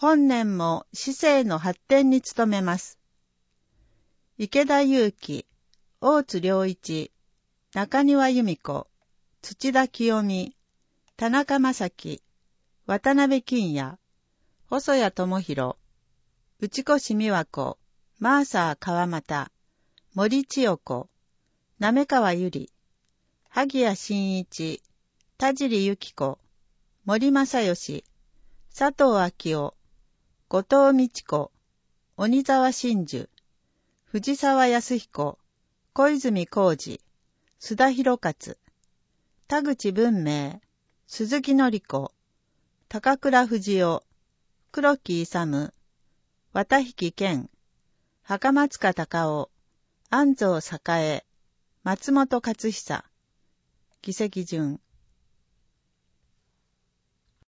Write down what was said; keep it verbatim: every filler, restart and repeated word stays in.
本年も市政の発展に努めます。池田祐希、大津良一、中庭由美子、土田清美、田中正樹、渡辺金也、細谷智弘、内越美和子、マーサー川又、森千代子、滑川由里、萩谷真一、田尻由紀子、森正義、佐藤昭夫、後藤美智子、鬼沢真珠、藤沢康彦、小泉浩二、須田博勝、田口文明、鈴木紀子、高倉藤夫、黒木勇、綿引健、袴塚隆夫、安藤栄、松本勝久、議席順。